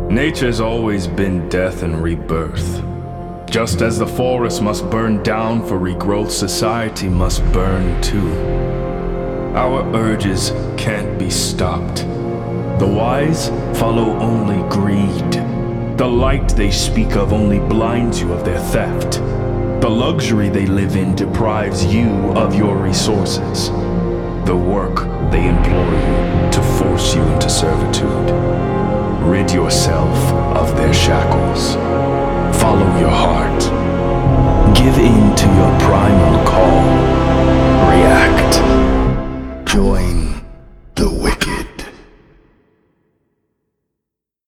Nature's always been death and rebirth. Just as the forest must burn down for regrowth, society must burn too. Our urges can't be stopped. The wise follow only greed. The light they speak of only blinds you of their theft. The luxury they live in deprives you of your resources. The work they implore you to force you into servitude. Rid yourself of their shackles. Follow your